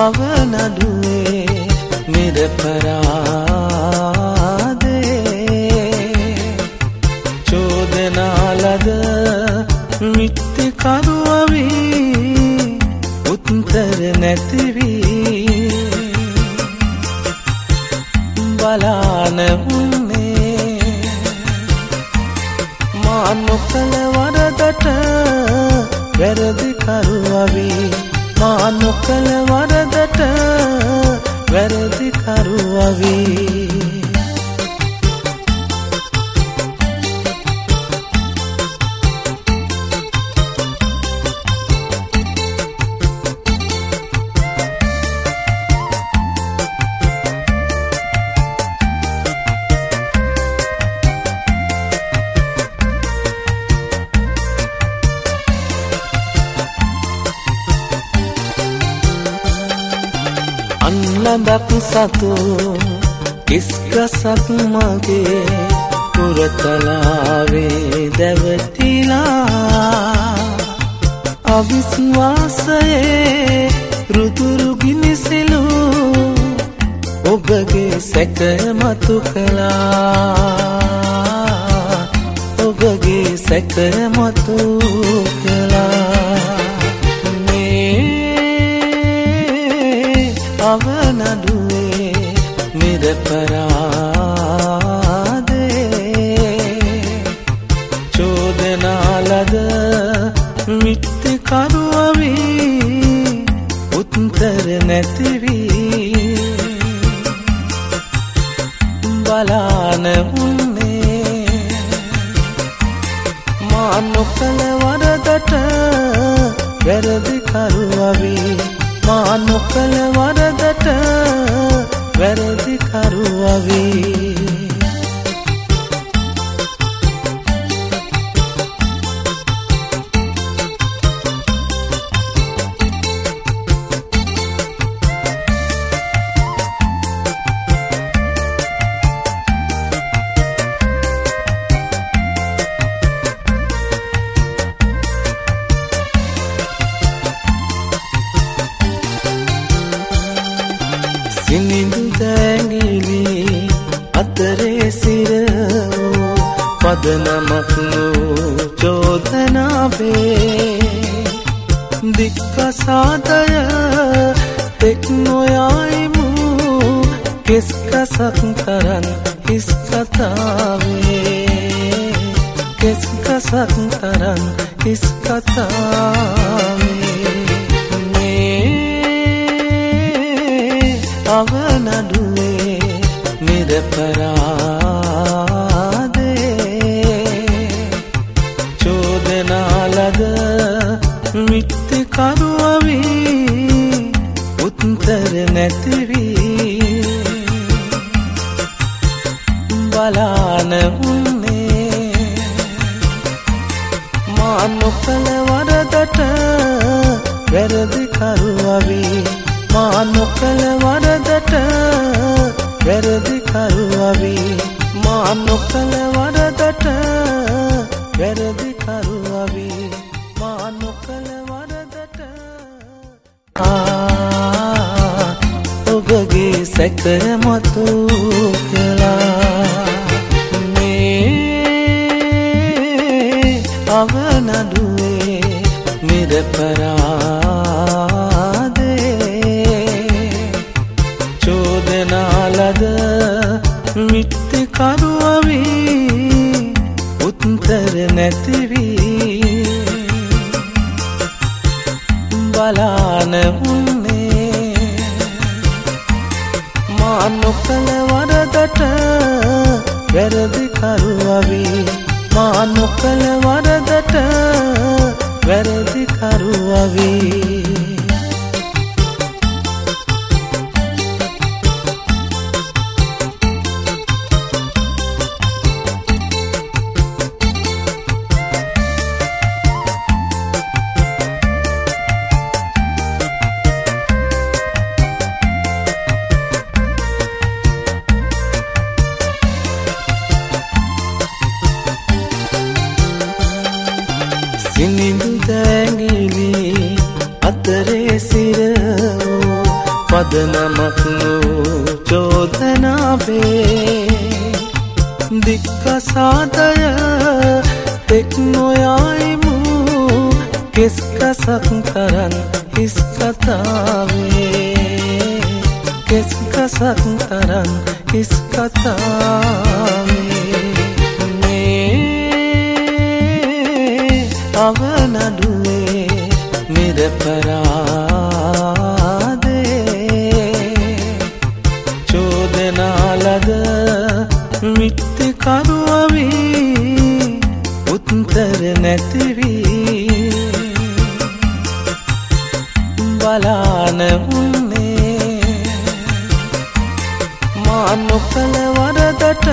අවනඩුවේ නිරපරාදේ චෝදනාලද මිත්‍යකරුවවී උත්තර නැතිවී බලාන වුණේ මා නොකළ වරදට වැරදිකරුවවී මා නොකළ වරදට වැරදිකරුවවී අන්ලඳක් සතු කිස්ගසක් මගේ පුරතලාවේ දැවතිලා අවිශ්වාසයේ රුදුරු ගිනිසිලු ඔබගේ සැක මතු කළා ඔබගේ සැක මතු කළා අවනඩුවේ නිරපරාදේ චෝදනාලද මිත්‍යකරුවවී උත්තර නැතිවී බලාන වුණේ මා නොකළ වරදට වැරදිකරුවවී මා නොකළ වරදට වැරදිකරුවවී සිනිඳු දැඟිලි අතරේ සිරවූ පදනමක් වූ චෝදනාවේ දික්කසාදය එක් නොයයිමු කෙස්කසක් තරන් හිස් කතාවේ කෙස්කසක් තරන් හිස් කතාවේ අවනඩුවේ නිරපරාදේ චෝදනාලද මිත්‍යකරුවවී උත්තර නැතිවී බලාන වුණේ මා නොකළ වරදට වැරදිකරුවවී මා නොකළ වරදට වැරදිකරුවවී මා නොකළ වරදට වැරදිකරුවවී මා නොකළ වරදට ඔබගේ සැක මතු කළා මේ අවනඩුවේ නිරපරාදේ චෝදනාලද මිත්‍යකරුවවී උත්තර නැතිවී බලාන වුණේ මා නොකළ වරදට වැරදිකරුවවී මා නොකළ වරදට වැරදිකරුවවී සිනිඳු දැඟිලි අතරේ සිරවූ පදනමක් වූ චෝදනාවේ දික්කසාදය තෙක් නොයයිමු කෙස්කසක් තරන් හිස් කතාවේ කෙස්කසක් තරන් හිස් කතාවේ මේ අවනඩුවේ නිරපරාදේ චෝදනාලද මිත්‍යකරුවවී උත්තර නැතිවී බලාන උන්නේ මා නොකළ වරදට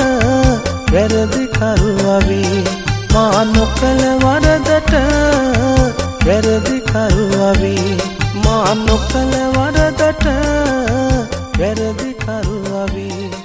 වැරදිකරුවවී මා නොකළ වරදට වැරදිකරුවවී මා නොකළ වරදට වැරදිකරුවවී